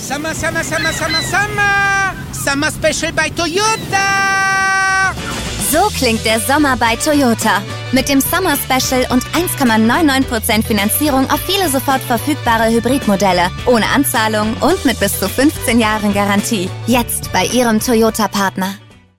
Summer, Summer, Summer, Summer, Summer! Summer Special bei Toyota! So klingt der Sommer bei Toyota. Mit dem Summer Special und 1,99% Finanzierung auf viele sofort verfügbare Hybridmodelle. Ohne Anzahlung und mit bis zu 15 Jahren Garantie. Jetzt bei Ihrem Toyota-Partner.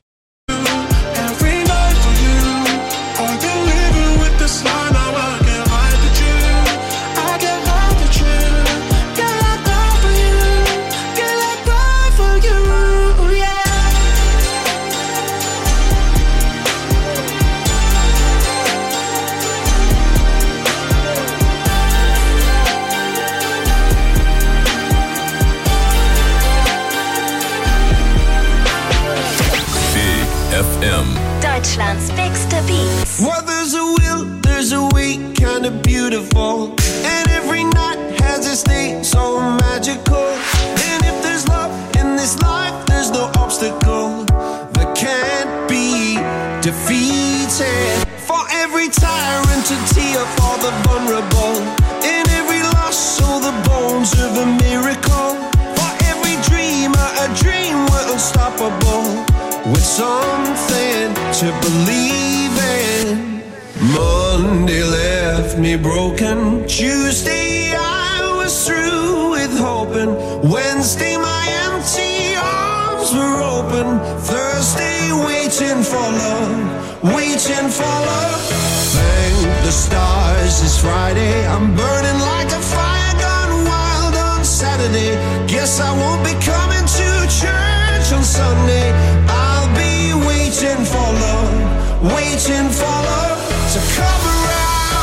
Deutschlands bigste Beats. Well, there's a will, there's a way, kinda beautiful. And every night has its day, so magical. And if there's love in this life, there's no obstacle that can't be defeated. For every tyrant to tear for the vulnerable. In every loss, so the bones of a miracle. For every dreamer, a dream we're unstoppable. With something to believe in. Monday left me broken. Tuesday I was through with hoping. Wednesday my empty arms were open. Thursday waiting for love, waiting for love. Thank the stars it's Friday. I'm burning like a fire gone wild on Saturday. Guess I won't be coming to church on Sunday. Waiting for love, waiting for love to come around.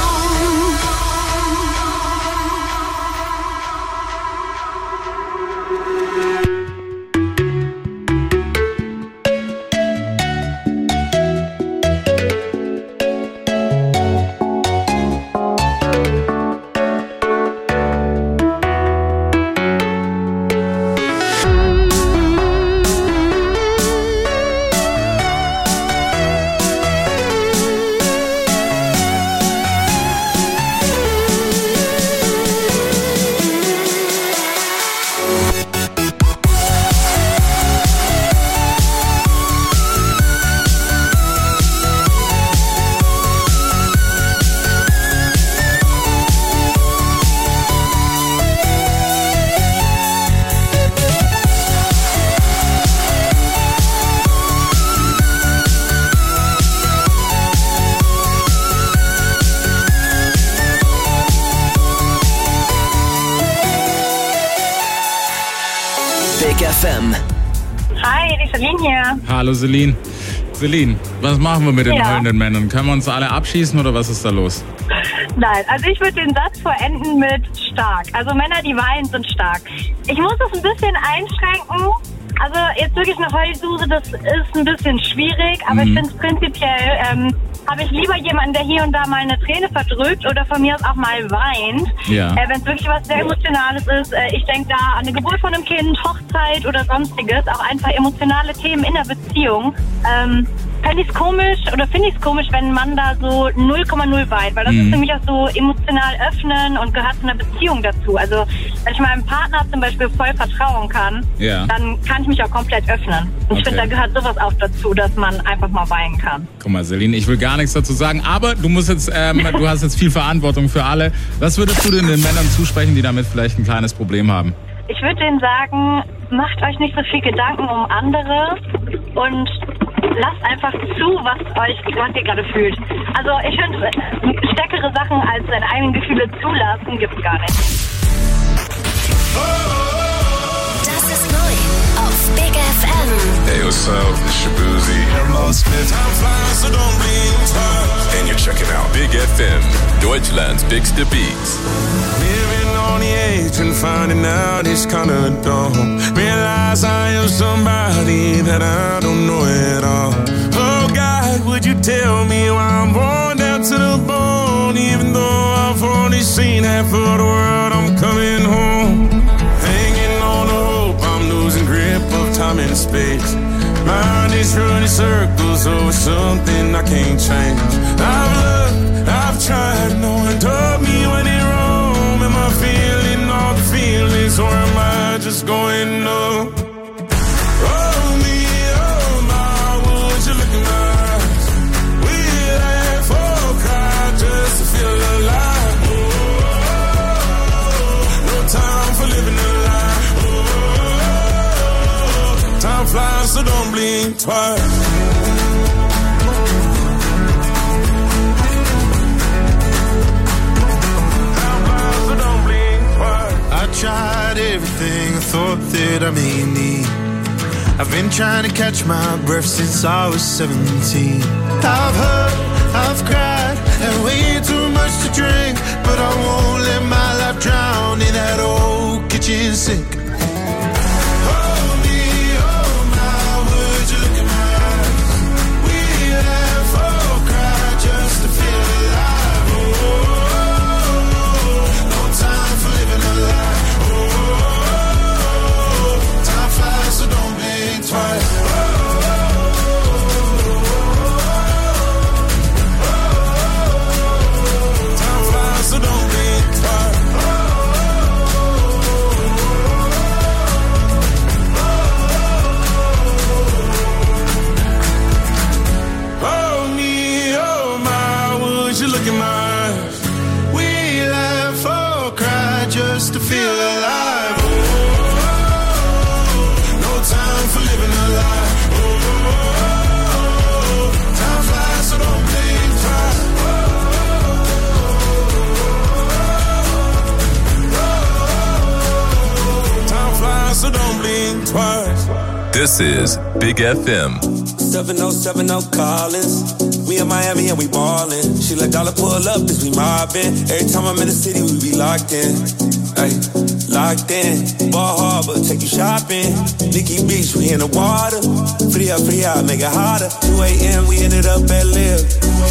Hi, die Celine hier. Hallo Celine. Celine, was machen wir mit den heulenden Männern? Können wir uns alle abschießen oder was ist da los? Nein, also ich würde den Satz vollenden mit stark. Also Männer, die weinen, sind stark. Ich muss es ein bisschen einschränken. Also jetzt wirklich eine Heulsuse, das ist ein bisschen schwierig, aber ich finde es prinzipiell, habe ich lieber jemanden, der hier und da mal eine Träne verdrückt oder von mir aus auch mal weint. Ja. Wenn es wirklich was sehr Emotionales ist, ich denke da an eine Geburt von einem Kind, Hochzeit oder sonstiges, auch einfach emotionale Themen in der Beziehung. Finde ich es komisch, wenn ein Mann da so 0,0 weint, weil das ist für mich auch so emotional öffnen und gehört zu einer Beziehung dazu. Also wenn ich meinem Partner zum Beispiel voll vertrauen kann, dann kann ich mich auch komplett öffnen. Und ich finde, da gehört sowas auch dazu, dass man einfach mal weinen kann. Guck mal, Celine, ich will gar nichts dazu sagen, aber du musst jetzt, du hast jetzt viel Verantwortung für alle. Was würdest du denn den Männern zusprechen, die damit vielleicht ein kleines Problem haben? Ich würde denen sagen, macht euch nicht so viel Gedanken um andere und lasst einfach zu, was ihr gerade fühlt. Also ich finde, stärkere Sachen als seine eigenen Gefühle zulassen gibt's gar nicht. Das ist neu auf Big FM. Hey, what's up? It's your Boozy. I'm flying, so don't be. And you're checking out Big FM, Deutschland's bigste Beats. Living on the edge and finding out it's kinda dumb. Realize I am somebody that I don't know at all. Oh God, would you tell me why I'm worn down to the bone? Even though I've only seen half of the world, I'm coming home. Hanging on to hope, I'm losing grip of time and space. Mind is running circles over something I can't change. I've looked, I've tried, no one told me when it wrong. Am I feeling all the feelings or am I just just going up. Oh me, oh my, would you look in my eyes? We laugh or cry just to feel alive. Oh, no time for living a lie. Oh, time flies, so don't blink twice. I tried everything I thought that I may need. I've been trying to catch my breath since I was 17. I've hurt, I've cried, and way too much to drink, but I won't let my life drown in that old kitchen sink. Hold me, oh my, would you look in my eyes? We laugh or cry just to feel alive. Oh, no time for living a lie. So don't blink twice. Time flies, so don't blink twice. Oh me, oh my, would you look in my eyes? We laugh or cry just to feel alive. Time for living a lie. Oh, time flies, so don't blink twice. Time flies, so don't blink twice. This is Big FM. 7070 Collins. We in Miami and we ballin'. She let dollar pull up, this we mobbin'. Every time I'm in the city, we be locked in. Ay, locked in. Ball Harbor, take you shopping. Nikki Beach, we in the water. Free up, make it hotter. 2 a.m., we ended up at Live.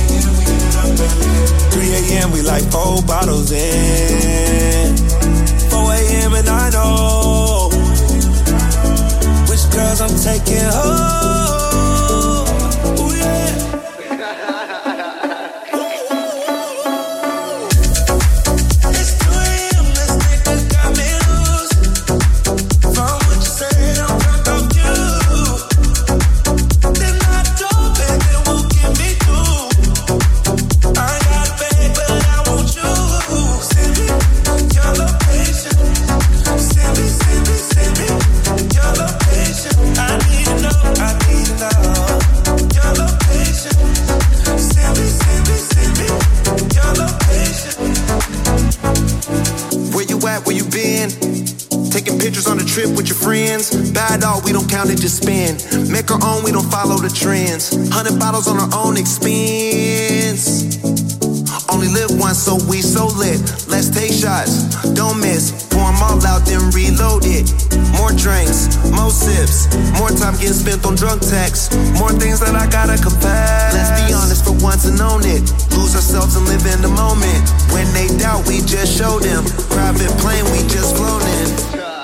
3 a.m., we like 4 bottles in. 4 a.m. and I know which girls I'm taking home. Ooh, yeah. Bad dog, we don't count it, just spend. Make our own, we don't follow the trends. 100 bottles on our own expense. Only live once, so we so lit. Let's take shots, don't miss. Pour them all out, then reload it. More drinks, more sips. More time getting spent on drunk texts. More things that I gotta confess. Let's be honest for once and own it. Lose ourselves and live in the moment. When they doubt, we just show them. Private plane, we just flown in.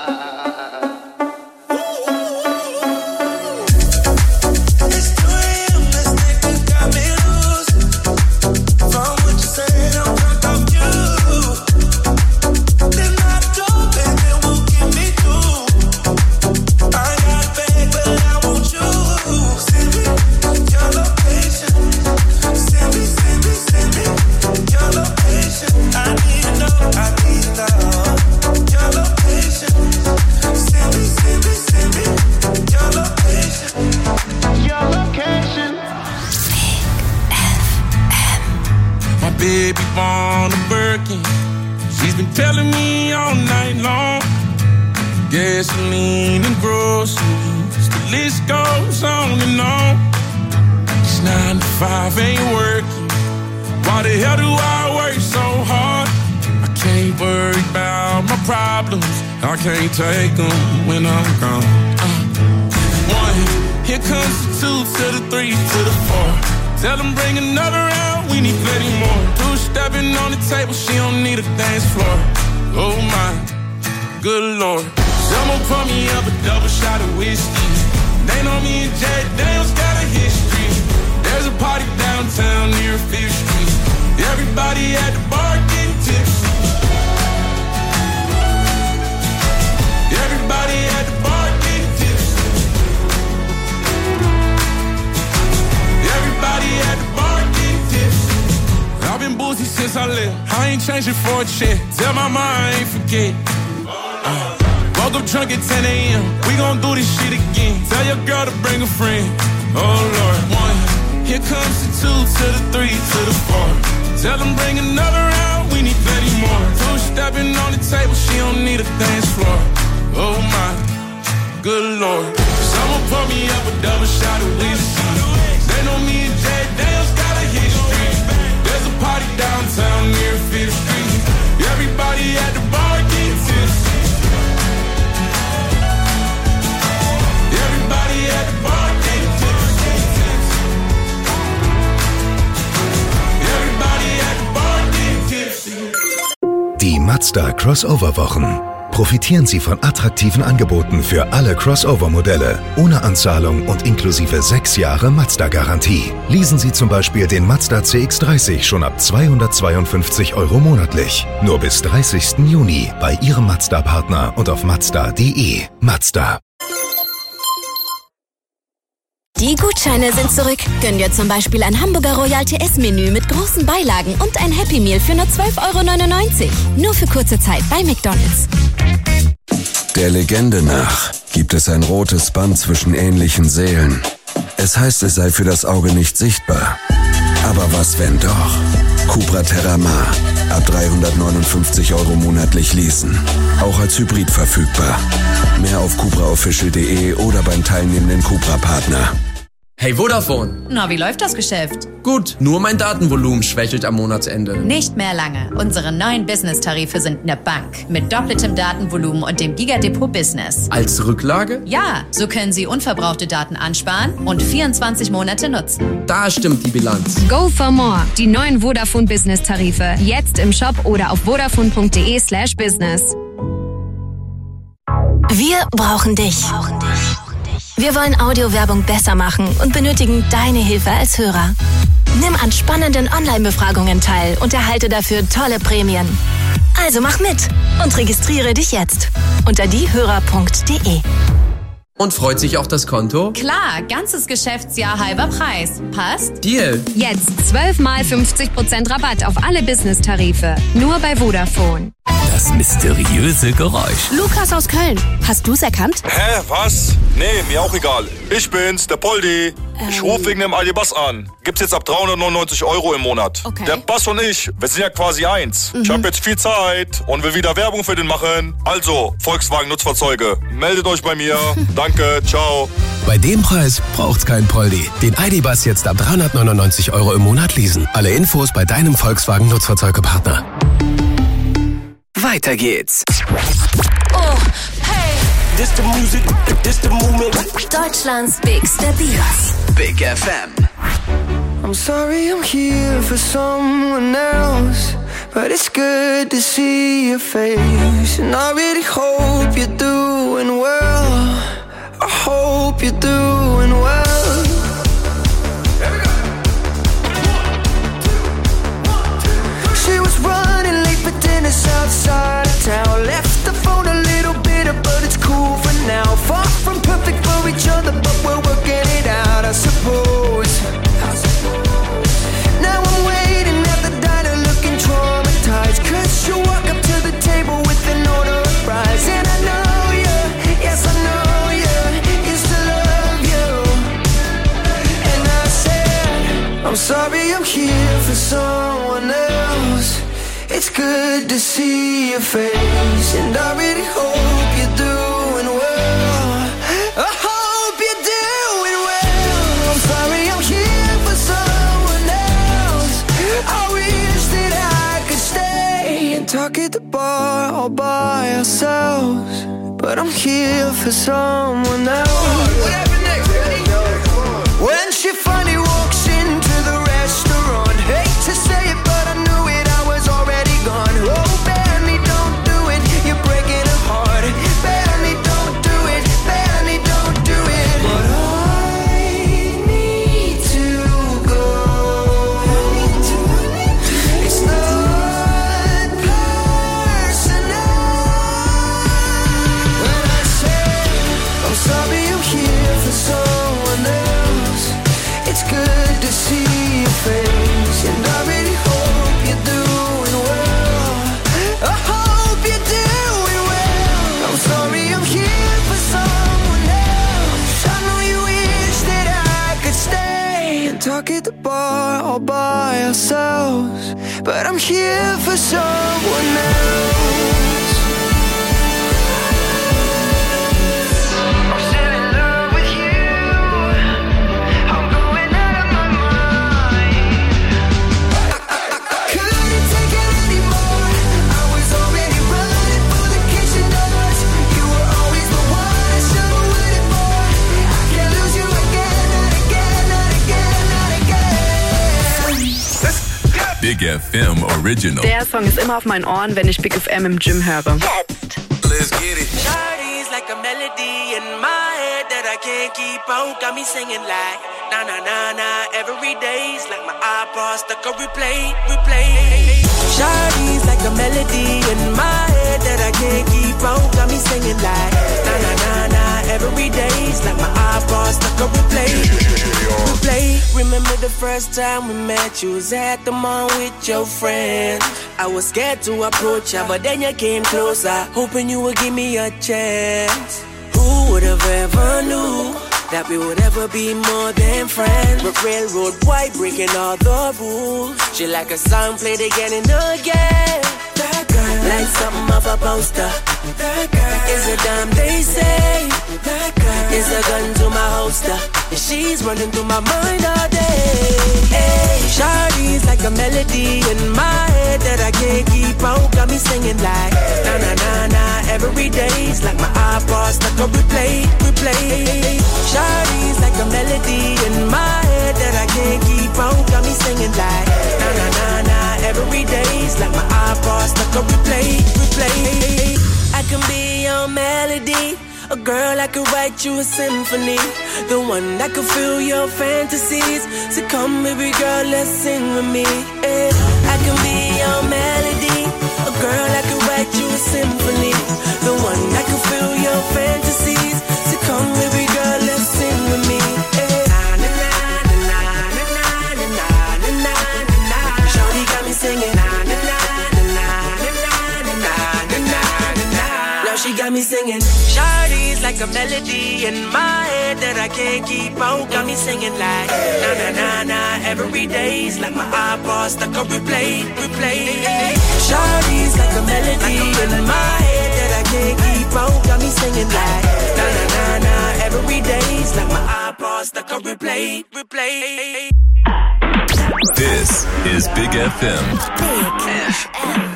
Gasoline and groceries, the list goes on and on. This 9 to 5 ain't working. Why the hell do I work so hard? I can't worry about my problems. I can't take them when I'm gone. 1, here comes the 2 to the 3 to the 4. Tell them bring another round, we need plenty more. 2 stepping on the table, she don't need a dance floor. Oh my, good Lord. Someone pour me up a double shot of whiskey. They know me and Jack Daniels got a history. There's a party downtown near 5th Street. Everybody at the bar getting tipsy. Everybody as I live. I ain't changing for a check. Tell my mom I ain't forget. Woke up drunk at 10 a.m. We gon' do this shit again. Tell your girl to bring a friend. Oh Lord, 1. Here comes the 2 to the 3 to the 4. Tell them bring another round. We need plenty more. 2 stepping on the table. She don't need a dance floor. Oh my, good Lord. Someone pour me up a double shot of whiskey. They know me and Jay Daniels got a history. There's a party downtown near 5th Street. Everybody at the bar getting tipsy. Everybody at the bar getting tipsy. Everybody at the bar getting tipsy. Die Mazda Crossover-Wochen. Profitieren Sie von attraktiven Angeboten für alle Crossover-Modelle, ohne Anzahlung und inklusive 6 Jahre Mazda-Garantie. Leasen Sie zum Beispiel den Mazda CX-30 schon ab 252 € monatlich. Nur bis 30. Juni bei Ihrem Mazda-Partner und auf Mazda.de. Mazda. Die Gutscheine sind zurück. Gönn dir zum Beispiel ein Hamburger Royal TS-Menü mit großen Beilagen und ein Happy Meal für nur 12,99 €. Nur für kurze Zeit bei McDonald's. Der Legende nach gibt es ein rotes Band zwischen ähnlichen Seelen. Es heißt, es sei für das Auge nicht sichtbar. Aber was, wenn doch? Cupra Terramar. Ab 359 € monatlich leasen. Auch als Hybrid verfügbar. Mehr auf cupraofficial.de oder beim teilnehmenden Cupra-Partner. Hey Vodafone. Na, wie läuft das Geschäft? Gut, nur mein Datenvolumen schwächelt am Monatsende. Nicht mehr lange. Unsere neuen Business-Tarife sind eine Bank. Mit doppeltem Datenvolumen und dem Gigadepot Business. Als Rücklage? Ja, so können Sie unverbrauchte Daten ansparen und 24 Monate nutzen. Da stimmt die Bilanz. Go for more. Die neuen Vodafone Business-Tarife. Jetzt im Shop oder auf vodafone.de/business. Wir brauchen dich. Wir wollen Audiowerbung besser machen und benötigen deine Hilfe als Hörer. Nimm an spannenden Online-Befragungen teil und erhalte dafür tolle Prämien. Also mach mit und registriere dich jetzt unter diehörer.de. Und freut sich auch das Konto? Klar, ganzes Geschäftsjahr halber Preis. Passt? Deal. Jetzt 12 mal 50% Rabatt auf alle Business-Tarife. Nur bei Vodafone. Das mysteriöse Geräusch. Lukas aus Köln. Hast du's erkannt? Hä, was? Nee, mir auch egal. Ich bin's, der Poldi. Ich rufe wegen dem Aldi-Bass an. Gibt's jetzt ab 399 € im Monat. Okay. Der Bass und ich, wir sind ja quasi eins. Ich habe jetzt viel Zeit und will wieder Werbung für den machen. Also, Volkswagen Nutzfahrzeuge, meldet euch bei mir. Danke, ciao. Bei dem Preis braucht's kein Poldi. Den ID-Bus jetzt ab 399 € im Monat leasen. Alle Infos bei deinem Volkswagen Nutzfahrzeugepartner. Weiter geht's. Oh, hey. This the music, this the movement. Deutschlands bigste Beats. Big FM. I'm sorry I'm here for someone else, but it's good to see your face. And I really hope you're doing well. I hope you're doing well. She was running late for dinner outside of town. Left the phone a little bitter, but it's cool for now. Far from perfect for each other, but we're working it out, I suppose. Now I'm waiting at the diner looking traumatized, 'cause you walk up to the table with an order of fries. And I know you, yes I know you, used to love you. And I said, I'm sorry I'm here for someone else. It's good to see your face, and I really hope you're doing well. I hope you're doing well. I'm sorry I'm here for someone else. I wish that I could stay and talk at the bar all by ourselves, but I'm here for someone else. What happened next? When she finally walks into the restaurant, hate to say it, but I knew it, I was already gone. Oh, Benny, don't do it, you're breaking her heart. Benny, don't do it, Benny, don't do it. But I need to go. It's not personal. When I say I'm sorry I'm here all by ourselves, but I'm here for someone else. Big FM Original. Der Song ist immer auf meinen Ohren, wenn ich Big FM im Gym höre. Let's get it. Shawty's like a melody in my head that I can't keep out. Got me singing like na na na na every day's like my iPod stuck on replay. Shawty's like a melody in my head that I can't keep out. Got me singing like na na na na every day's like my iPod stuck on replay. Remember the first time we met, you was at the mall with your friends. I was scared to approach ya, but then you came closer, hoping you would give me a chance. Who would have ever knew that we would ever be more than friends? But railroad boy breaking all the rules. She like a song played again and again. That girl, like something off a poster. That girl is a dime, they say. That girl is a gun to my holster, and she's running through my mind all day. Hey, Shawty's like a melody in my head that I can't keep out. Got me singing like na na na na every day's like my iPod stuck on replay. Shawty's like a melody in my head that I can't keep out. Got me singing like na na na na every day's like my iPod stuck on replay. I can be your melody, a girl I could write you a symphony, the one that could fill your fantasies. So come baby girl, let's sing with me. I can be your melody, a girl I could write you a symphony, the one that could fill your fantasies. So come baby girl, let's sing with me. Shawty got me singing. She got me singing. Shawty's like a melody in my head that I can't keep out. Got me singing like na na na na every day's like my iPod stuck on replay. Shawty's like a melody in my head that I can't keep out. Got me singing like na na na na every day's like my iPod stuck on replay. This is Big FM. Big FM.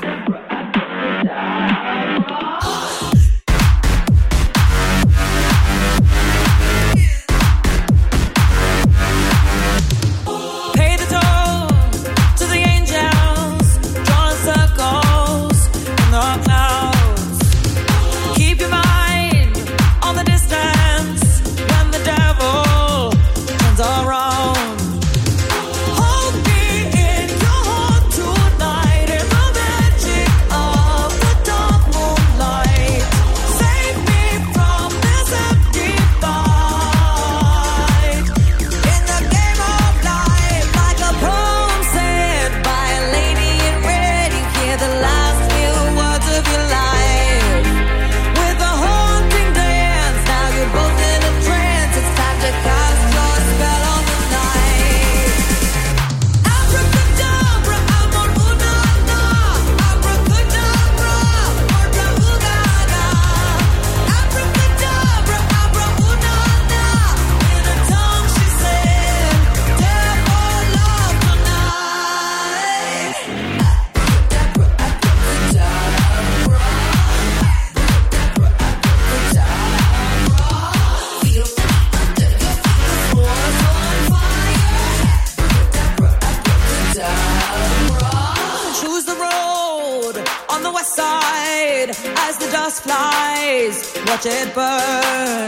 Watch it burn.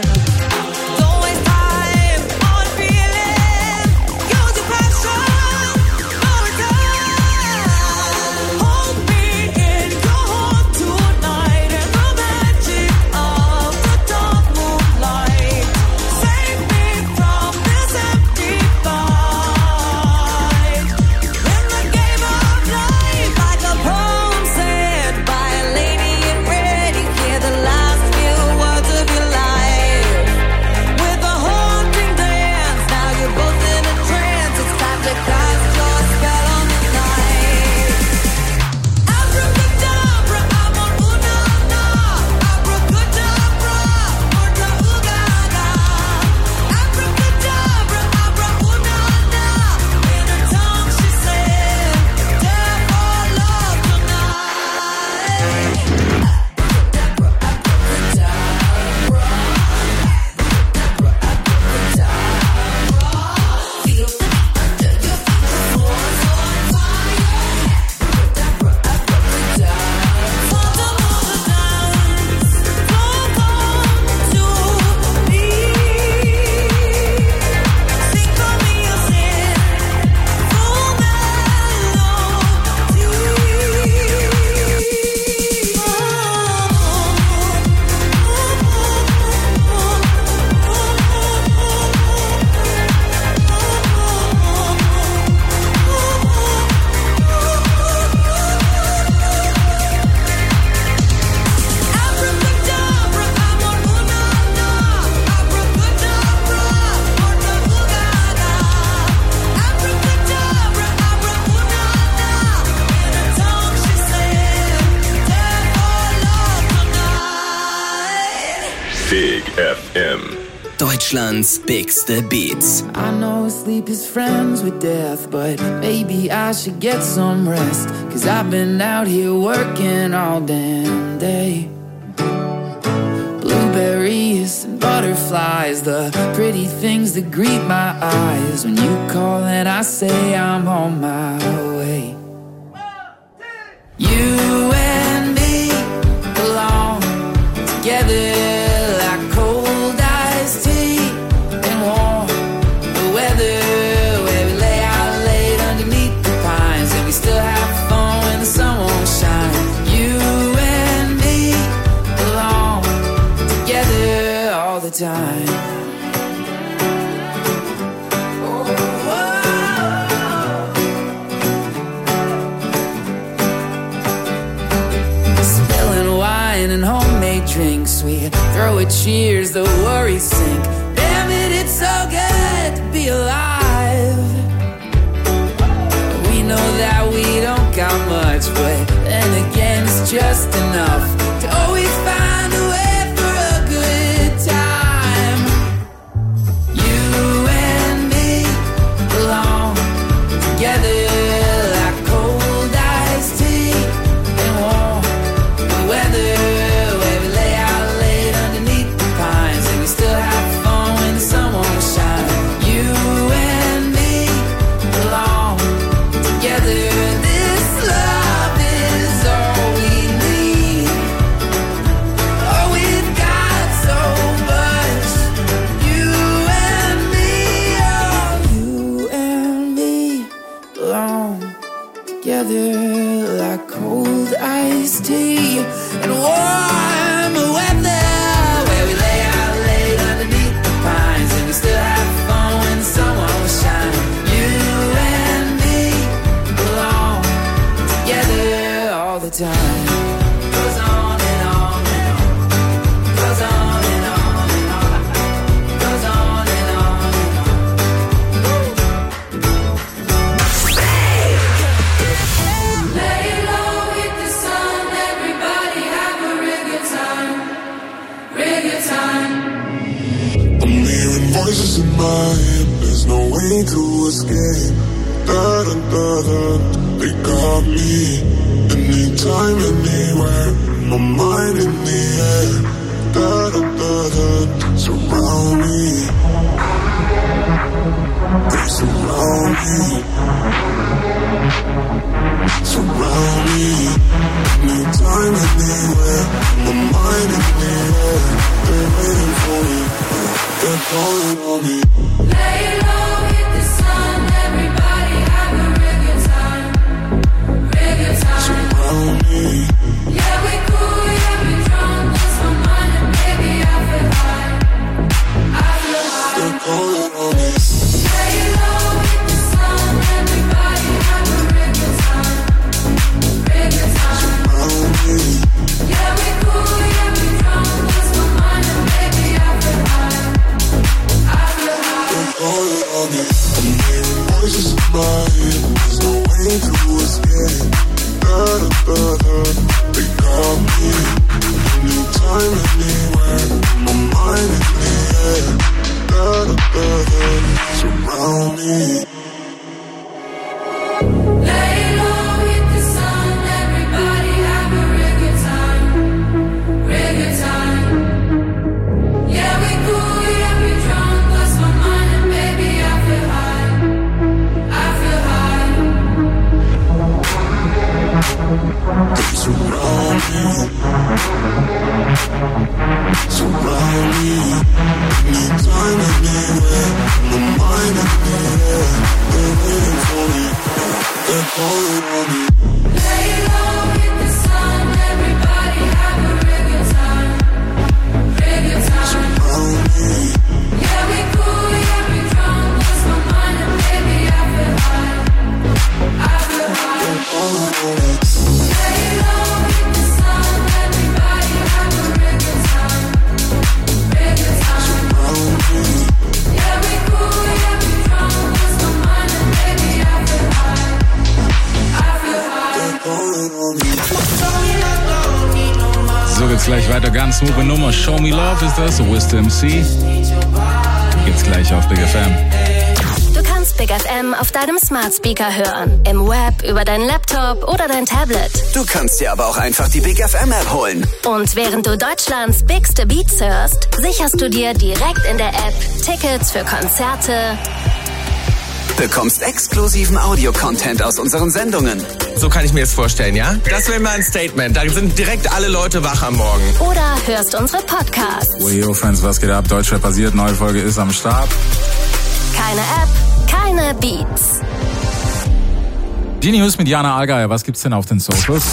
Life Big FM. Deutschlands bigste Beats. I know sleep is friends with death, but maybe I should get some rest. 'Cause I've been out here working all damn day. Blueberries and butterflies, the pretty things that greet my eyes. When you call and I say I'm on my way. You and me belong together like cold iced tea and warm the weather, where we lay out late underneath the pines and we still have fun when the sun won't shine. You and me belong together all the time. And homemade drinks, we throw a cheers, the worries sink. Damn it, it's so good to be alive. We know that we don't got much, but then again it's just enough to always find a way for a good time. You and me belong together like cold iced tea and warm the weather. Like cold iced tea and warm weather, where we lay out late underneath the pines and we still have fun when the sun won't shine. You and me belong together all the time. Goes on and on and on. Goes on and on and on. Goes on and on and on. Voices in my head, there's no way to escape. Da-da-da-da, they got me. Anytime, anywhere, my mind in the air. Da-da-da-da, surround me. They surround me. Surround me. Anytime, anywhere, my mind in the air. They're waiting for me. They're calling on me. Lay low, hit the sun. Everybody have a real good time. Real good time. Surround me. Yeah, we cool, yeah, we drunk. Lost my mind and baby, I feel high. I feel high. They're calling on me. Lay low, hit the sun. Everybody have a real good time. Real good time. Surround me. Yeah, we cool, yeah, we drunk. Lost my mind and baby, I feel high. Calling on me. I'm hearing voices in my head. There's no way to escape. Da-da-da-da, they got me. Anytime, anywhere, my mind in the air. Da-da-da-da, surround me. Lay low, hit the sun. Everybody have a real good time. Real good time. Yeah, we cool, yeah, we drunk. Lost my mind and baby, I feel high. I feel high. They surround me. Surround me. Anytime, anywhere, my mind in the air. They're waiting for me. They're calling on me. Lay low, hit the sun. Everybody have a real good time. Real good time. Surround me. Yeah, we cool, yeah, we drunk. Lost my mind and baby, I feel high. I feel high. They're calling on me. Lay low, hit the sun. Everybody have a real good time. Real good time. Geht's gleich weiter, ganz hohe Nummer. Show Me Love ist das, Wiz MC. Geht's gleich auf Big FM. Du kannst Big FM auf deinem Smart Speaker hören, im Web, über deinen Laptop oder dein Tablet. Du kannst dir aber auch einfach die Big FM App holen. Und während du Deutschlands Bigste Beats hörst, sicherst du dir direkt in der App Tickets für Konzerte, Bekommst exklusiven Audio-Content aus unseren Sendungen. So kann ich mir das vorstellen, ja? Das wäre mal ein Statement. Da sind direkt alle Leute wach am Morgen. oder hörst unsere Podcasts. Yo, Fans, was geht ab? Deutschrap basiert, neue Folge ist am Start. Keine App, keine Beats. Die News mit Jana Allgeier. Was gibt's denn auf den Socials?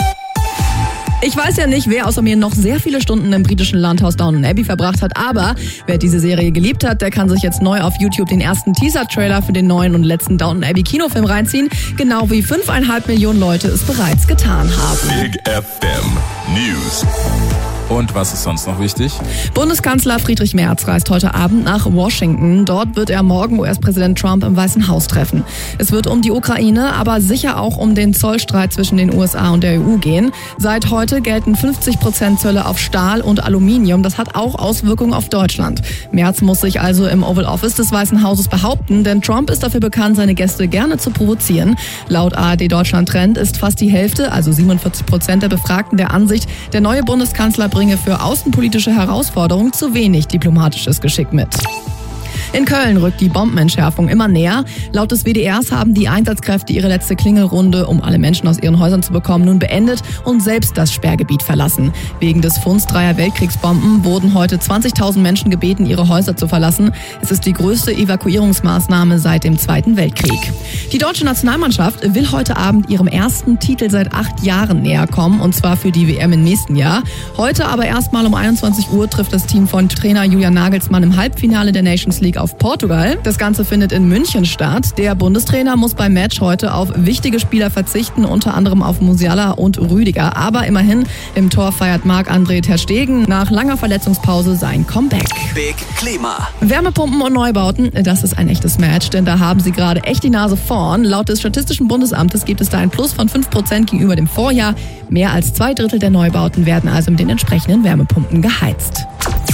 Ich weiß ja nicht, wer außer mir noch sehr viele Stunden im britischen Landhaus Downton Abbey verbracht hat, aber wer diese Serie geliebt hat, der kann sich jetzt neu auf YouTube den ersten Teaser-Trailer für den neuen und letzten Downton Abbey Kinofilm reinziehen, genau wie 5,5 Millionen Leute es bereits getan haben. Big FM News. Und was ist sonst noch wichtig? Bundeskanzler Friedrich Merz reist heute Abend nach Washington. Dort wird er morgen US-Präsident Trump im Weißen Haus treffen. Es wird um die Ukraine, aber sicher auch um den Zollstreit zwischen den USA und der EU gehen. Seit heute gelten 50% Zölle auf Stahl und Aluminium. Das hat auch Auswirkungen auf Deutschland. Merz muss sich also im Oval Office des Weißen Hauses behaupten, denn Trump ist dafür bekannt, seine Gäste gerne zu provozieren. Laut ARD Deutschland Trend ist fast die Hälfte, also 47% der Befragten der Ansicht, der neue Bundeskanzler bringe für außenpolitische Herausforderungen zu wenig diplomatisches Geschick mit. In Köln rückt die Bombenentschärfung immer näher. Laut des WDRs haben die Einsatzkräfte ihre letzte Klingelrunde, um alle Menschen aus ihren Häusern zu bekommen, nun beendet und selbst das Sperrgebiet verlassen. Wegen des Funds 3 Weltkriegsbomben wurden heute 20.000 Menschen gebeten, ihre Häuser zu verlassen. Es ist die größte Evakuierungsmaßnahme seit dem Zweiten Weltkrieg. Die deutsche Nationalmannschaft will heute Abend ihrem ersten Titel seit 8 Jahren näher kommen, und zwar für die WM im nächsten Jahr. Heute aber erstmal um 21 Uhr trifft das Team von Trainer Julian Nagelsmann im Halbfinale der Nations League auf Portugal. Das Ganze findet in München statt. Der Bundestrainer muss beim Match heute auf wichtige Spieler verzichten, unter anderem auf Musiala und Rüdiger. Aber immerhin, im Tor feiert Marc-André ter Stegen nach langer Verletzungspause sein Comeback. Big Klima. Wärmepumpen und Neubauten, das ist ein echtes Match, denn da haben sie gerade echt die Nase vorn. Laut des Statistischen Bundesamtes gibt es da ein Plus von 5% gegenüber dem Vorjahr. Mehr als 2/3 der Neubauten werden also mit den entsprechenden Wärmepumpen geheizt.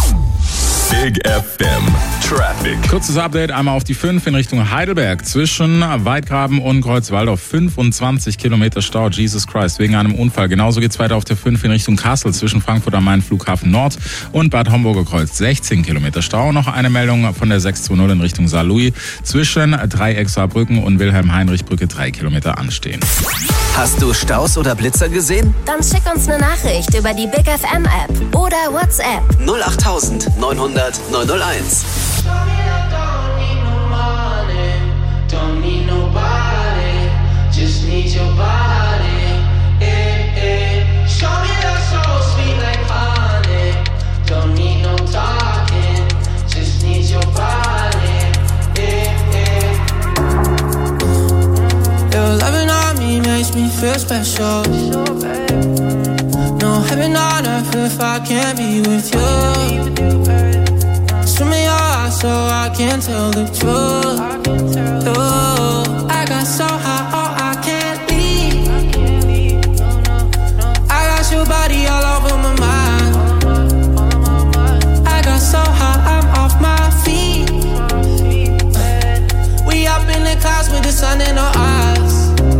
Big FM Traffic. Kurzes Update einmal auf die 5 in Richtung Heidelberg. Zwischen Weidgraben und Kreuzwaldorf 25 Kilometer Stau. Jesus Christ, wegen einem Unfall. Genauso geht's weiter auf der 5 in Richtung Kassel. Zwischen Frankfurt am Main Flughafen Nord und Bad Homburger Kreuz 16 Kilometer Stau. Noch eine Meldung von der 620 in Richtung Saarlouis. Zwischen Dreieck Saarbrücken und Wilhelm-Heinrich-Brücke 3 Kilometer anstehen. Hast du Staus oder Blitzer gesehen? Dann schick uns eine Nachricht über die Big FM App oder WhatsApp. 08000 900 901. Don't need nobody, just need your body. Show me that soul sweet like honey. Don't need no talking, just need your body. Your loving on me makes me feel special. No heaven on earth if I can't be with you. Swim in your eyes so I can tell the truth. I got so high, oh, I can't leave. I got your body all over my mind. I got so high, I'm off my feet. We up in the clouds with the sun in our eyes.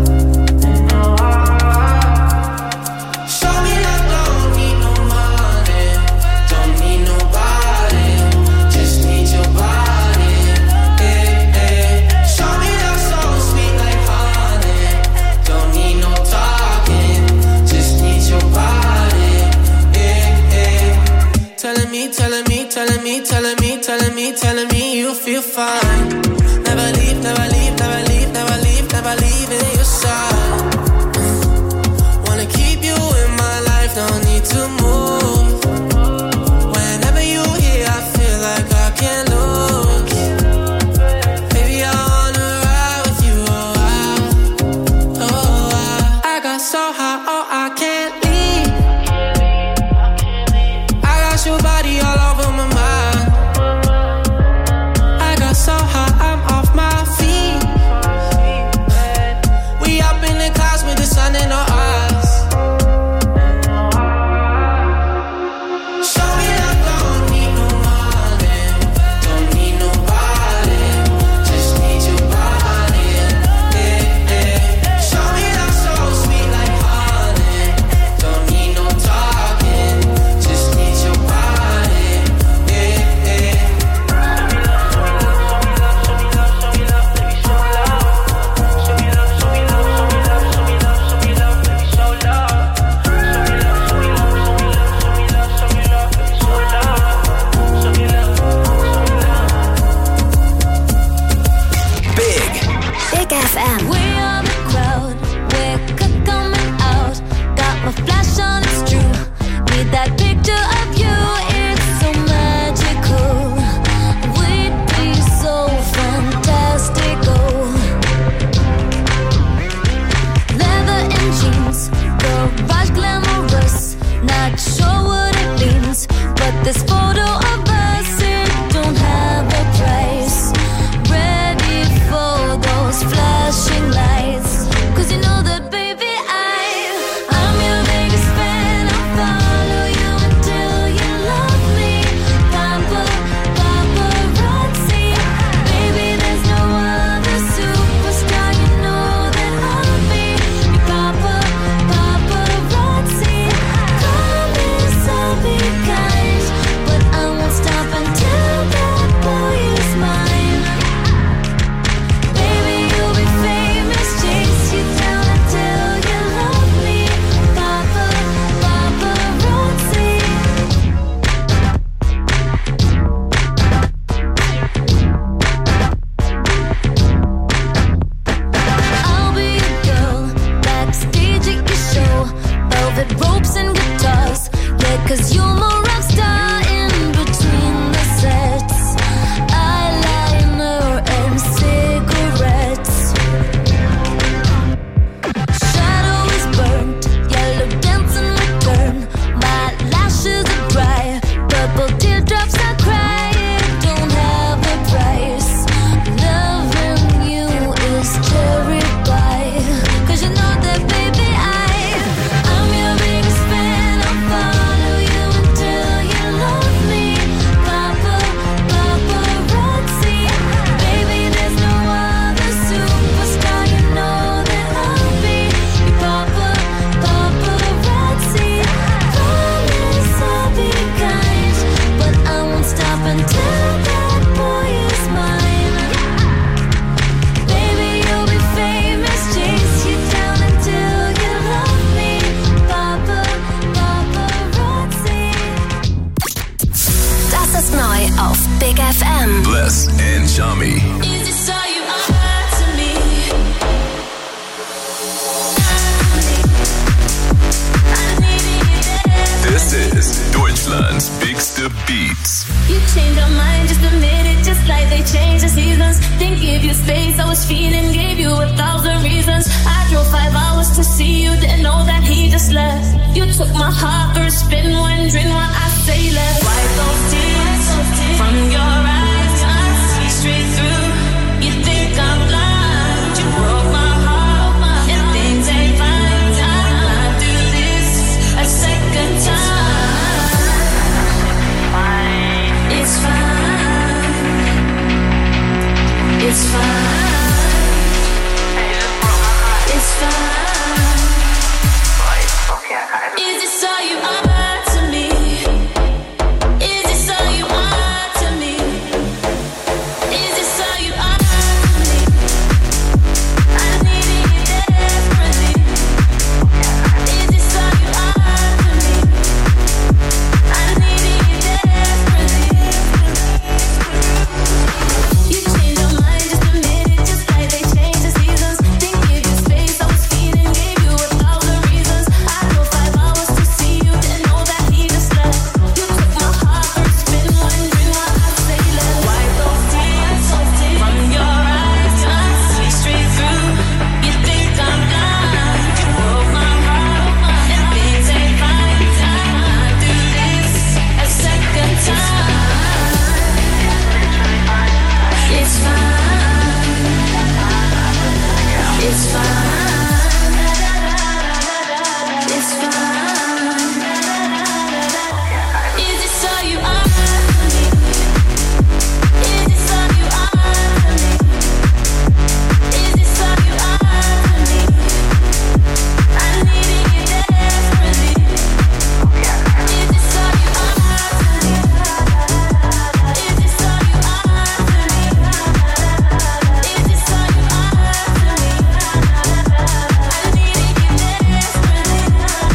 Telling me you feel fine. Never leave, never leave, never leave, never leave, never leave in your side. Wanna keep you in my life, don't need to move. Whenever you here, I feel like I can't lose. Baby, I wanna ride with you, I got so high, oh, I can't leave. I got your body all over my mind. So high, I'm off my feet. We up in the clouds with the sun in our eyes. Big FM. Bless and Jami. Is this all you are to me? This is Deutschland's Bigste Beats. You changed your mind just a minute, just like they changed the seasons. Didn't give you space, I was feeling, gave you 1,000 reasons. I drove 5 hours to see you, didn't know that he just left. You took my heart for a spin, wondering why I say less. Wipe those tears from your eyes, I see straight through. You think I'm blind, you broke my heart, and things ain't fine. I'll do this a second time. It's fine. It's fine. It's fine. Is this all you are to me? Is this all you are to me? Is this all you are to me? I needed you desperately. Is this all you are to me? I needed you desperately. You changed your mind just a minute, just like they changed the seasons. Didn't give you space, I was feeling, gave you 1,000 reasons. I drove 5 hours to see you, didn't know that he just left. You took my heart for a spin, wondering why I say less. Wipe those tears from your eyes, I see straight through. You think I'm blind, you broke my heart, and things ain't fine. I'll do this a second time. It's fine. It's fine. It's fine. Is this all you are to me? Is this all you are to me? Is this all you are to me? I needed you desperately. Is this all you are to me? Is this all you are to me? Is this all you are to me? I needed you desperately.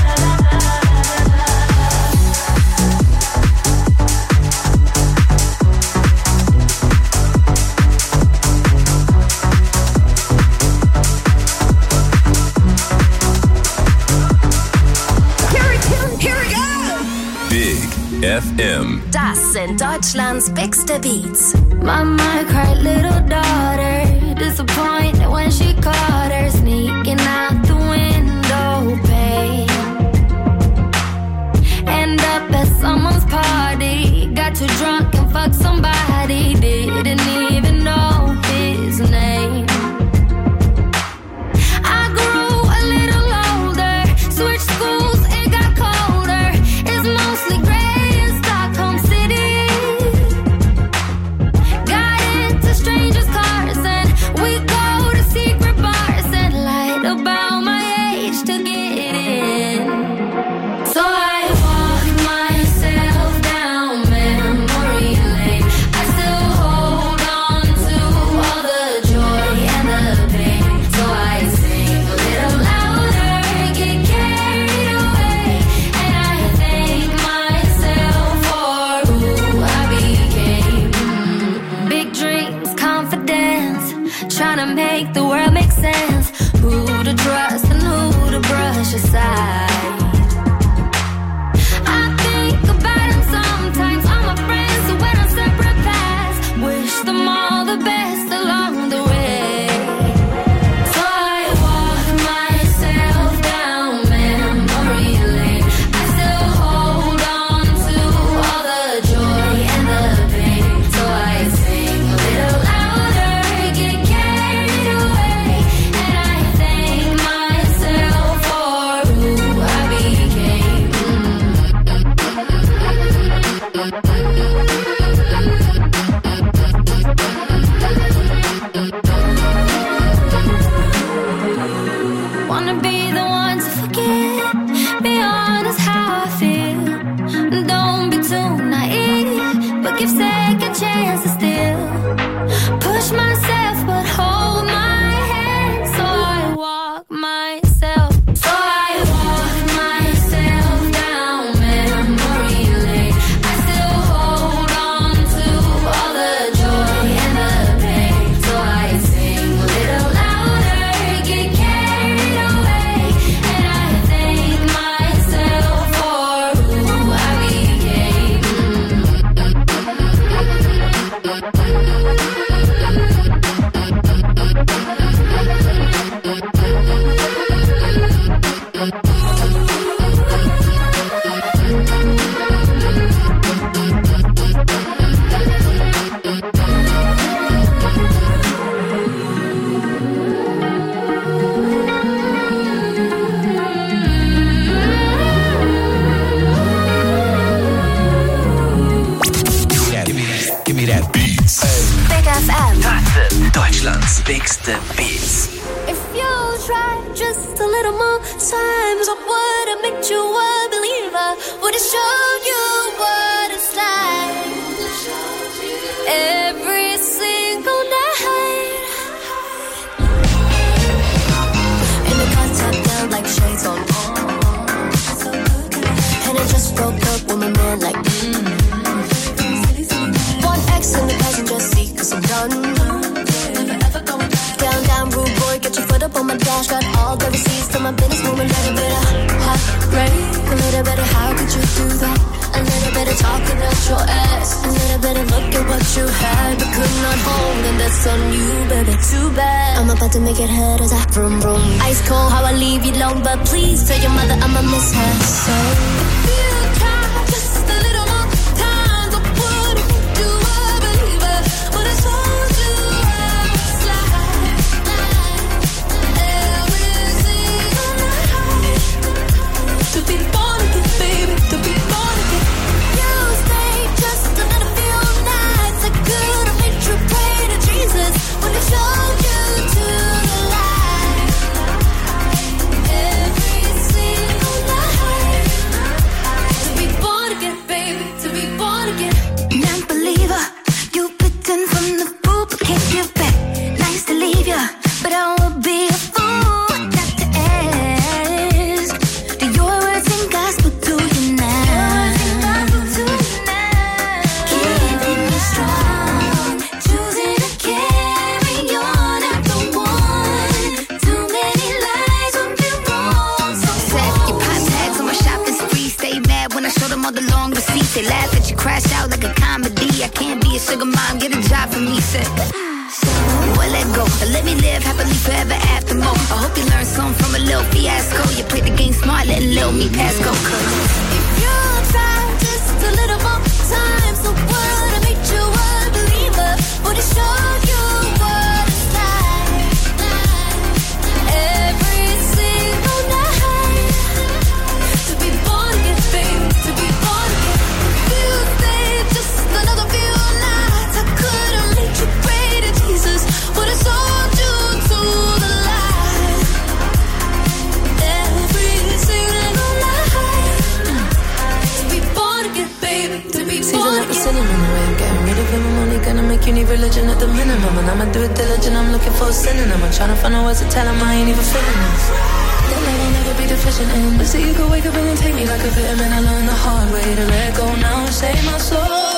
Big FM. Das sind Deutschlands Bigste Beats. Mama cried, little daughter, disappointed when she caught her sneaking out the window pane. End up at someone's party, got too drunk and fucked somebody, didn't even know his name. I grew a little older, switched schools, it got colder. It's mostly gray in Stockholm City. Got into strangers' cars and we go to secret bars and lied about my age to get in. So I walked myself down memory lane. I still hold on to all the joy and the pain. So I sing a little louder, get carried away, and I thank myself for who I became. Big dreams, confidence, trying to make the world make sense. Who to trust and who to brush aside. I think about them sometimes, all my friends who went on separate paths. Wish them all the best along the way. So I walk myself down memory lane. I still hold on to all the joy and the pain. So I sing a little louder, get carried away, and I thank myself for who I became. Wanna be the one to forget, be honest how I feel. Don't be too naive, but give second chances still. Push myself, but hold my hand. So I walk myself. So I walk myself down memory lane. I still hold on to all Big FM. Das sind Deutschlands bigste Beats. If you try just a little more times, I would have made you a believer. Would have showed you what it's like. Every single night. In the car top down like shades on. And I just broke up with my man like One X in the passenger seat, cause I'm done. Down, rude boy, get your foot up on my dash. Got all the receipts to my business moving like a bit of heartbreak. A little bit of how could you do that? A little bit of talking out your ass. A little bit of look at what you had but could not hold. And that's on you, baby, too bad. I'm about to make it hurt as I vroom vroom. Ice cold, how I leave you alone. But please tell your mother I'ma miss her so. If you try just a little more times, I would've made you a believer. Would've told you how it's like. Every single night. To be born again, baby, to be born again. You stayed just a little few nights. I could've made you pray to Jesus. Would've showed you to the light. Every single night. To be born again, baby, to be born again. Non-believer, you bitten from the poop, but can't give back. Nice to leave ya, but I would be a fool not to ask. Do your words and gospel to you now? Keeping me strong, choosing to carry on after one. Too many lies would be wrong. So Set your pot tags on my shopping spree. Stay mad when I show them all the long receipts. They laugh at you, crash out like a comedy. I can't be a sugar mom, get a job for me, said. Well, let go, let me live happily forever after more. I hope you learned something from a little fiasco. You played the game smart, letting little me pass go. if you try just a little more times, the world I made you a believer. Would've showed you what it's like. Every single night. To be born again, baby, to be born again. If you stayed just another few nights, I could've made you pray to Jesus. Would've sold you to the light. Every single night. To be born again, baby, to be born again. Sinning in the way of getting rid of him. I'm only gonna make you need religion at the minimum. And I'ma do it diligent, I'm looking for a synonym. I'm trying to find out words to tell him I ain't even feeling this. That love I'll never be deficient in. But see, you could wake up and then take me like a vitamin. I learned the hard way to let go now and save my soul.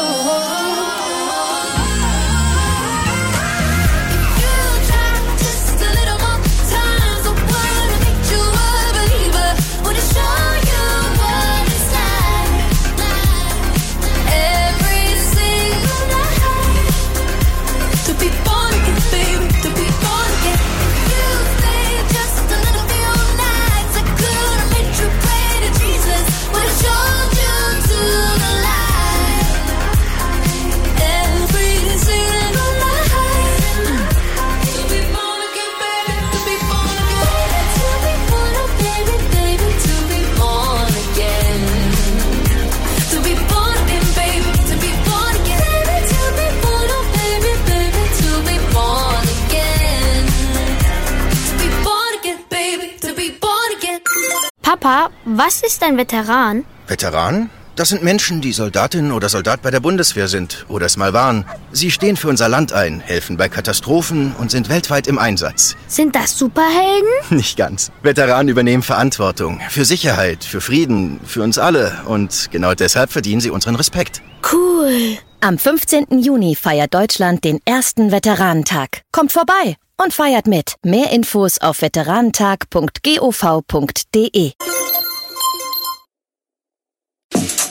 Just a little more times, I would've made you a believer. Would've shown you what it's like. Every single night. To be born again, baby, to be born again. You stayed just a little few nights. I could've made you pray to Jesus. Would've showed you to the light. Every single night. To be born again, baby, to be born again. To be born again, baby, to be born again. To be born again, baby, to be born again. To be born again, baby, to be born again. To be born again, baby, to be born again. Papa, was ist ein Veteran? Veteran? Das sind Menschen, die Soldatin oder Soldat bei der Bundeswehr sind oder es mal waren. Sie stehen für unser Land ein, helfen bei Katastrophen und sind weltweit im Einsatz. Sind das Superhelden? Nicht ganz. Veteranen übernehmen Verantwortung für Sicherheit, für Frieden, für uns alle. Und genau deshalb verdienen sie unseren Respekt. Cool. Am 15. Juni feiert Deutschland den ersten Veteranentag. Kommt vorbei und feiert mit. Mehr Infos auf veteranentag.gov.de.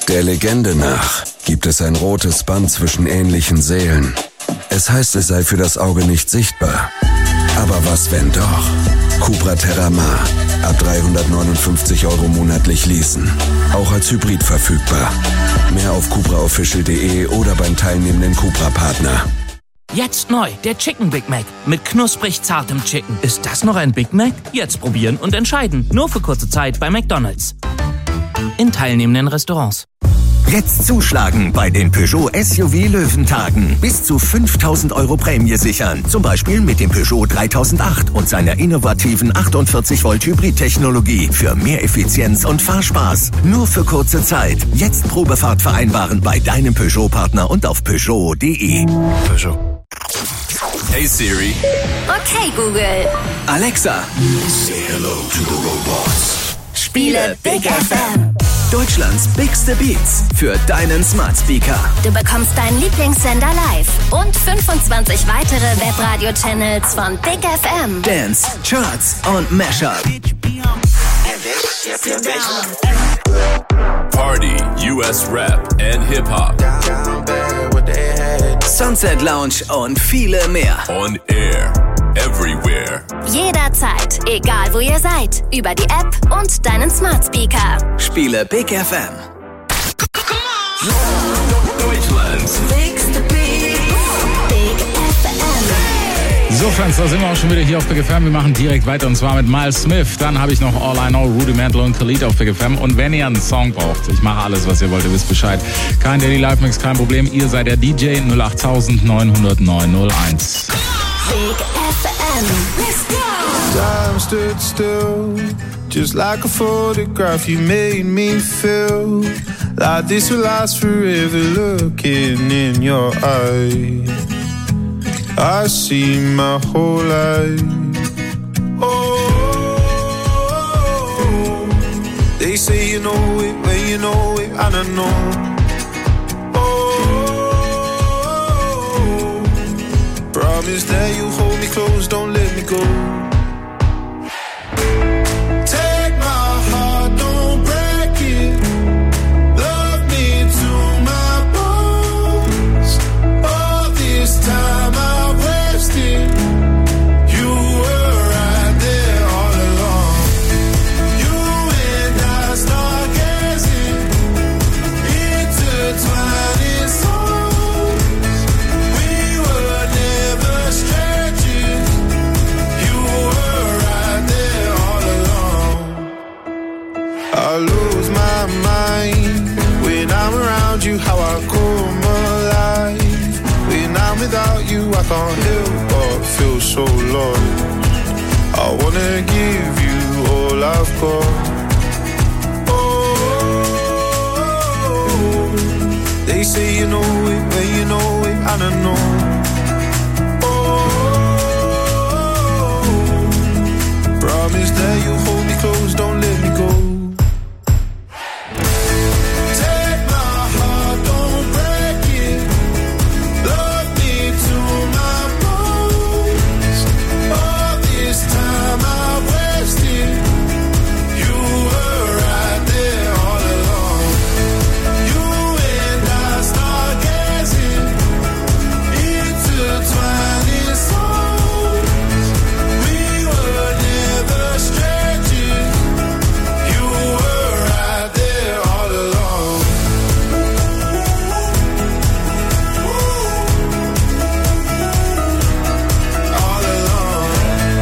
Der Legende nach gibt es ein rotes Band zwischen ähnlichen Seelen. Es heißt, es sei für das Auge nicht sichtbar. Aber was, wenn doch? Cupra Terramar. Ab 359 € monatlich leasen. Auch als Hybrid verfügbar. Mehr auf cupraofficial.de oder beim teilnehmenden Cupra-Partner. Jetzt neu, der Chicken Big Mac mit knusprig zartem Chicken. Ist das noch ein Big Mac? Jetzt probieren und entscheiden. Nur für kurze Zeit bei McDonald's. In teilnehmenden Restaurants. Jetzt zuschlagen bei den Peugeot SUV Löwentagen. Bis zu 5.000 € Prämie sichern. Zum Beispiel mit dem Peugeot 3008 und seiner innovativen 48-Volt Hybrid-Technologie für mehr Effizienz und Fahrspaß. Nur für kurze Zeit. Jetzt Probefahrt vereinbaren bei deinem Peugeot-Partner und auf Peugeot.de. Peugeot. Hey Siri. Okay, Google. Alexa. Say hello to the robots. Spiele Big FM. Deutschlands bigste Beats für deinen Smart Speaker. Du bekommst deinen Lieblingssender live und 25 weitere Webradio-Channels von Big FM. Dance, Charts und Mashup. Party, US Rap and Hip-Hop. Sunset Lounge und viele mehr. On air, everywhere. Jederzeit, egal wo ihr seid. Über die App und deinen Smart Speaker. Spiele Big FM. Deutschlands bigste Beats. Big FM. So, Friends, da sind wir auch schon wieder hier auf Big FM. Wir machen direkt weiter und zwar mit Miles Smith. Dann habe ich noch All I Know, Rudimental und Khalid auf Big FM. Und wenn ihr einen Song braucht, ich mache alles, was ihr wollt, ihr wisst Bescheid. Kein Daily Live Mix, kein Problem. Ihr seid der DJ 08000 900 901. Big FM. Let's go. Time stood still, just like a photograph. You made me feel like this will last forever. Looking in your eyes, I see my whole life. Oh, they say you know it when you know it, and I know. Oh, promise that you hold me close, don't let me go. Take my heart, don't break it. Love me to my bones. All this time I wasted. You were right there all along. You and I start gazing, intertwining souls. We were never strangers. You were right there all along. I lose my mind when I'm around you, how I come alive. When I'm without you, I can't help but feel so lost. I wanna give you all I've got. Oh, they say you know it when you know it, and I know. Oh, promise that you hold me close, don't let me go. Take my heart, don't break it. Love me to my bones. All this time I wasted. You were right there all along. You and I start gazing, intertwining souls. We were never strangers. You were right there all along. All along.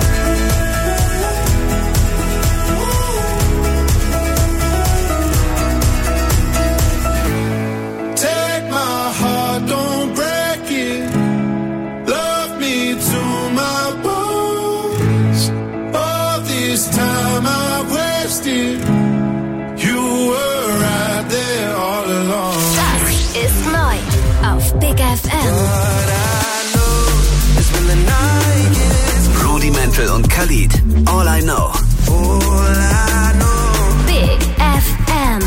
Take my heart, don't break it. Love me to my bones. All this time I wasted. You were right there all along. Das ist neu auf Big FM. Rudimental und Khalid. All I Know. Big FM.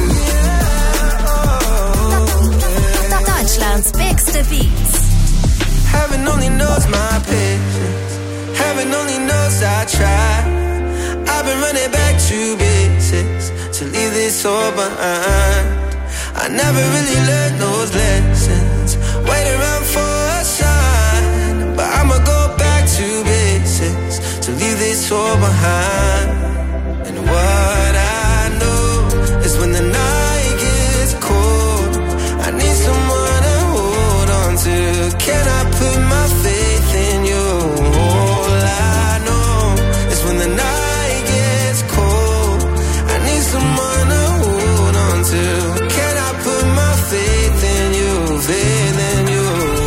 Deutschlands bigste Beats. Heaven only knows my patience. Heaven only knows I try. I've been running back to basics to leave this all behind. I never really learned those lessons. Wait around for a sign, but I'ma go back to basics to leave this all behind. And what I know is when the night gets cold, I need someone to hold on to. Can I put my faith in you? All I know is when the night gets cold, I need someone to hold on to. Can I put my faith in you? Faith in you.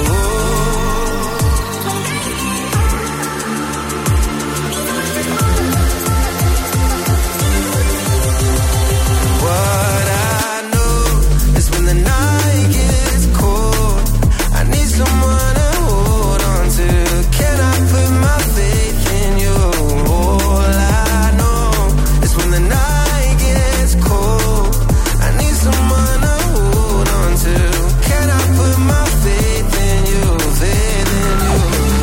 What I know is when the night gets cold, I need someone to hold on to. Can I put my faith in you? All I know is when the night gets cold, I need someone to hold on to. Can I put my faith in you? Faith in you.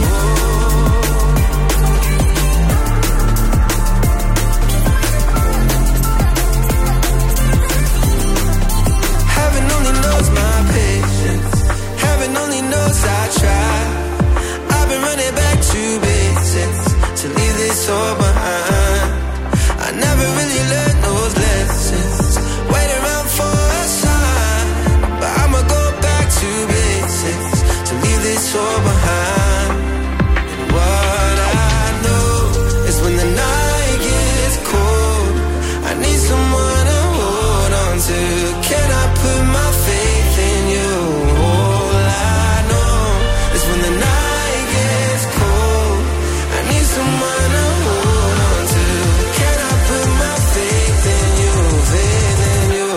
Heaven only knows my patience. Heaven only knows I try. I've been running back to basics to leave this all behind. I never really learned those lessons. Wait around for a sign, but I'ma go back to basics to leave this all behind. And what I know is when the night gets cold, I need someone to hold on to. Can I put my faith in you? All I know is when the night gets cold, I need someone to hold on to. Can I put my faith in you? Faith in you.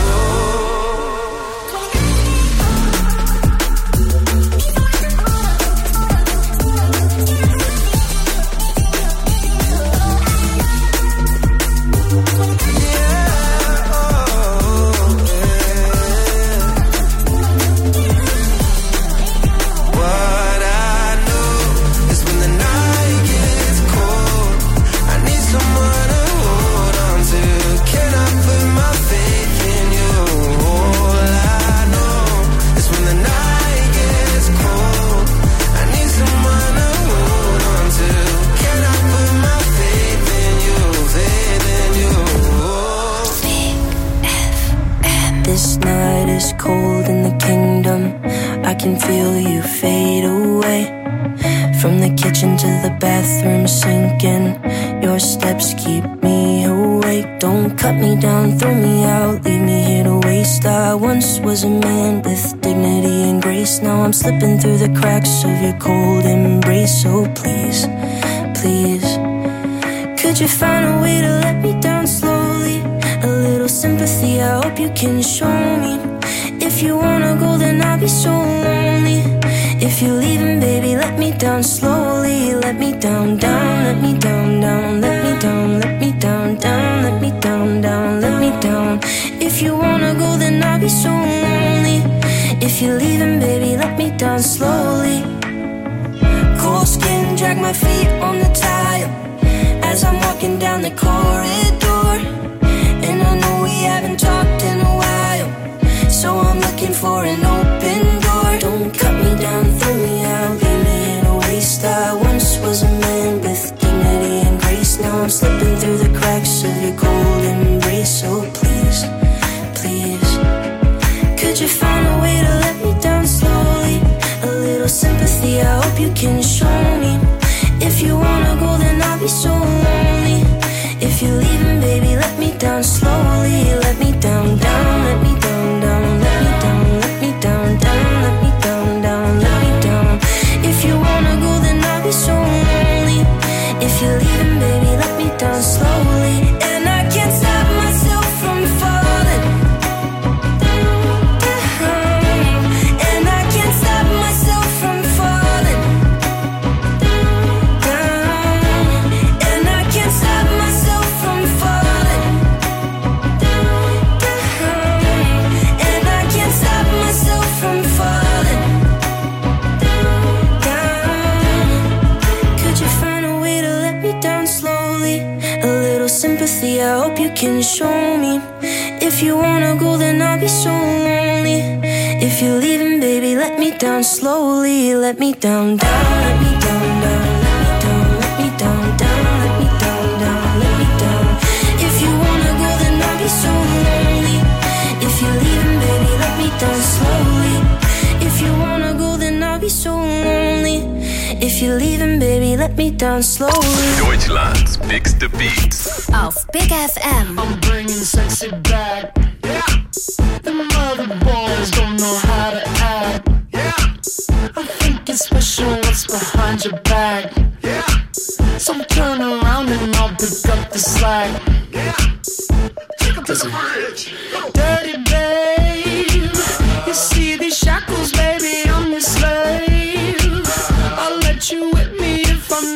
What I know is when the night gets cold, I need someone to hold on to. Can I put my faith in you? All I know is when the night gets cold, I need someone to hold on to. Can I put my faith in you? Faith in you. This night is cold in the kingdom. I can feel you fade away. From the kitchen to the bathroom sinking. Your steps keep me awake. Don't cut me down, throw me out, leave me here to waste. I once was a man with dignity and grace. Now I'm slipping through the cracks of your cold embrace. So please, please, could you find a way to let me down slowly? A little sympathy, I hope you can show me. If you wanna go, then I'll be so lonely. If you're leaving, baby, let me down slowly. Let me down, down, let me down, down, let me down, let me down, down, let me down, down, let me down. If you wanna go, then I'll be so lonely. If you're leaving, baby, let me down slowly. Cold skin, drag my feet on the tile as I'm walking down the corridor. And I know we haven't talked in a while, so I'm looking for an open door. Don't cut me down, throw me out, leave me in a waste. I once was a man with dignity and grace. Now I'm slipping through the cracks of your cold embrace. So please, please, could you find a way to let me down slowly? A little sympathy, I hope you can show me. If you wanna go, then I'll be so lonely. If you're leaving, baby, let me down slowly. Let me down, down, let me down, down, let me down, let me down, down, let me down, down, let me down. If you wanna go, then I'll be so lonely. If you're leaving, baby, let me down slowly. And I can't stop myself from falling down. And I can't stop myself from falling down. And I can't stop myself from falling down. And I can't stop myself from falling down. Could you find a way to let me down slowly? A little sympathy, I hope you can show me. If you wanna go, then I'll be so lonely. If you're leaving, baby, let me down slowly. Let me down, down, let me down, down, let me down, let me down, down, let me down, down, let me down. If you wanna go, then I'll be so lonely. If you're leaving, baby, let me down slowly. If you wanna go, then I'll be so lonely. If you're leaving, baby, let me down slowly. Deutschlands bigste Beats. Auf Big FM. I'm bringing sexy back. Yeah. The mother boys don't know how to act. Yeah. I think it's special what's behind your back. Yeah. So turn around and I'll pick up the slack. Yeah. Take 'em to the bridge. Dirty babe. You see these shackles, baby, I'm your slave. I'll let you whip me if I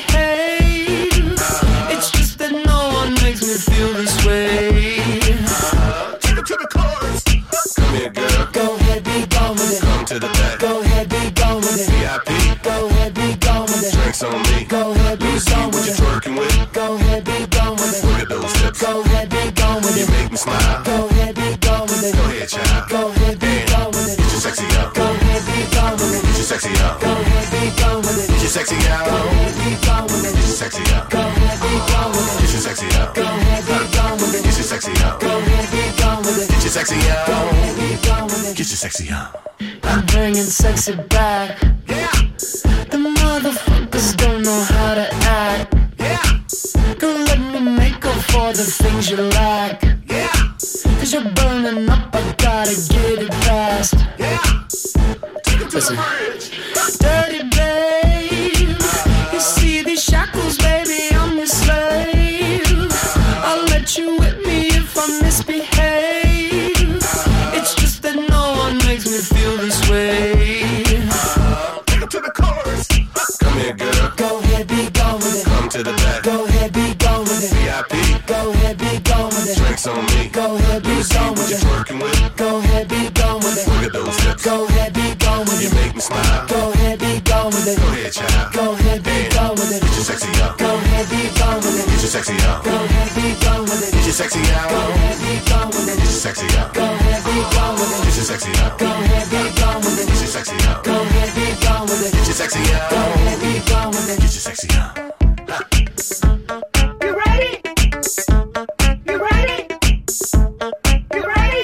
misbehave. It's just that no one makes me feel this way. Take it to the chorus. Come here, girl. Go ahead, be gone with it. Come to the back. Go ahead, be gone with it. VIP. Go ahead, be gone with it. Drinks on me. Go ahead, be Let me see gone what with you're it. twerking with. Go ahead, be gone with it. Look at those hips. Go ahead, be gone with You it. make me smile. Go ahead, be gone with it. Go ahead, child. Go ahead, be gone with it. Get your sexy up. Go ahead, be gone with it. Get your sexy up. Go ahead, be gone with it. Get your sexy up. Go ahead, be gone with it. Get your sexy up. Go ahead, be gone with it. Get your sexy up. Go ahead, be gone with it. Get your sexy up. Go ahead, be gone with it. Get your sexy up. Go ahead, be gone with it. Get your sexy up. I'm bringing sexy back. Yeah. The motherfuckers don't know how to act. Yeah. Girl, let me make up for the things you lack. Yeah. Cause you're burning up, I gotta get it fast. Yeah. Take it to the bridge. Dirty babe. You see these shackles, baby, I'm your slave. I'll let you whip me if I misbehave. It's just that no one makes me feel this way. Take it to the chorus. Come here, girl. Go ahead, be gone with it. Come to the back. Go ahead, be gone with it. VIP. Go ahead, be gone with it. Drinks on me. Go ahead, be Let me see gone what with you're it. twerking with. Go ahead, be gone with it. Look at those hips. Go ahead, be gone with You it. make me smile. Go ahead, be gone with it. Go ahead, child. Go ahead, be gone with it. Get your sexy up. Go ahead, be gone with it. Get your sexy up. Go ahead, be gone with it. Get your sexy up. Go ahead, be gone with it. Get your sexy up. Go ahead, be gone with it. Get your sexy up. Go ahead, be gone with it. Get your sexy up. Go ahead, be gone with it. Get your sexy up. Go ahead, be gone with it. Get your sexy up. You ready? You ready? You ready?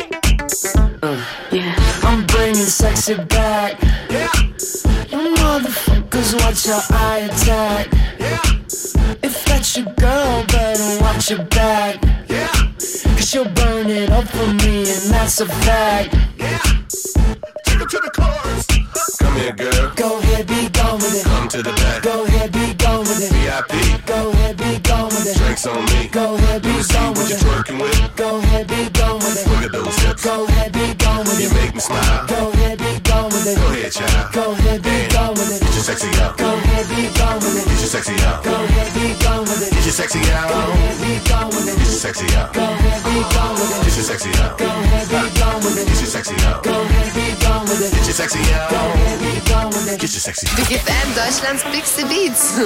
Yeah. I'm bringing sexy back. Yeah. You motherfuckers, watch your eye attack. Yeah. If that's your girl, better watch your back. Yeah. Cause she'll burn it up for me, and that's a fact. Yeah. Take it to the chorus. Come here, girl. Go ahead, be gone with it. Come to the back. Go ahead, be gone with it. VIP. Go ahead, be gone with it. Drinks on me. Go ahead, be Let me see gone what with you're it. twerking with. Go ahead, be gone with it. Look at those hips. Go ahead, be gone with You it. make me smile. Go ahead, be gone with it. Go ahead, child. Go ahead, be gone with it. Get your sexy up. Go ahead, be gone with it. Get your sexy up. Go ahead, be gone with it. Get your sexy up. Go ahead, be gone with it. Get your sexy up. Go ahead, be gone with it. Get your sexy up. Go ahead, be gone with it. Get your sexy up. Go ahead, be gone with it. Get your sexy up. Go ahead, be gone with it. Get your sexy up. Big FM, Deutschlands bigste Beats.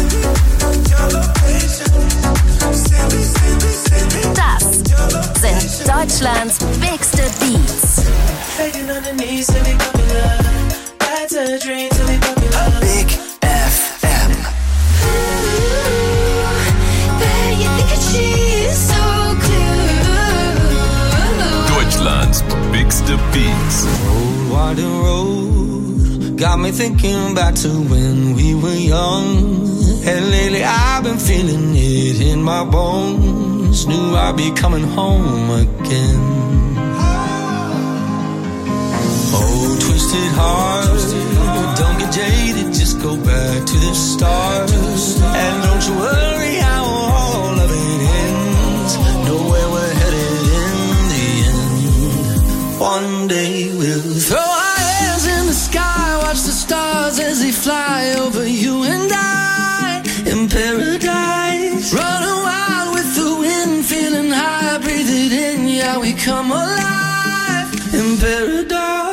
Das sind Deutschlands bigste Beats. Begging on the knees to be popular. That's a dream to be popular. Big FM. There you think she's so cute. Deutschlands bigste Beats. Old winding road got me thinking back to when we were young. And lately I've been feeling it in my bones. Knew I'd be coming home again. Oh, twisted heart, don't get jaded, just go back to the start. And don't you worry how all of it ends. Know where we're headed in the end. One day we'll throw our hands in the sky, watch the stars as they fly over you and I. In paradise, running wild with the wind, feeling high, breathe it in, yeah, we come alive in paradise.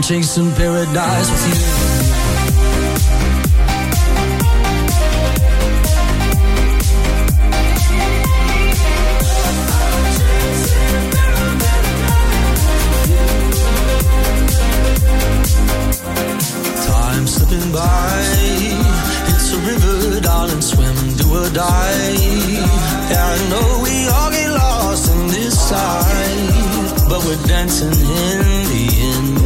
chasing paradise with you. Time slipping by, it's a river, darling, swim, do or die. Yeah, I know we all get lost in this side, but we're dancing in the end.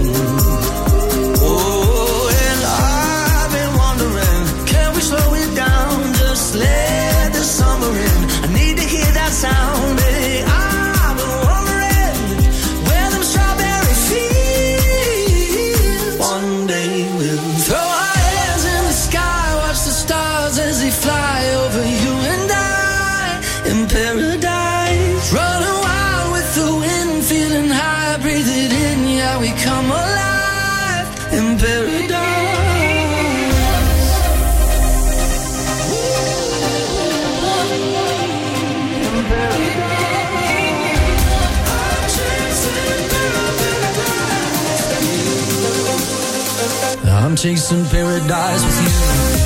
Oh, and I've been wondering, can we slow it down? Just let the summer in. I need to hear that sound, baby. I've been wondering where them strawberry fields. One day we'll throw our hands in the sky, watch the stars as they fly over you and I in paradise. Running wild with the wind, feeling high, breathe it in, yeah, we come alive in paradise. I'm chasing paradise with you.